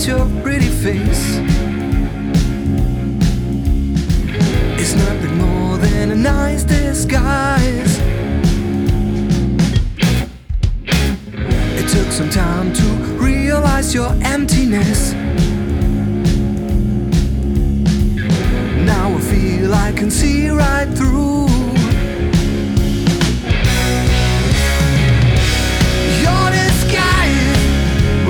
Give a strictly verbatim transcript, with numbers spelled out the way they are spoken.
realize your pretty face is nothing more than a nice disguise. It took some time to realize your emptiness. Now I feel I can see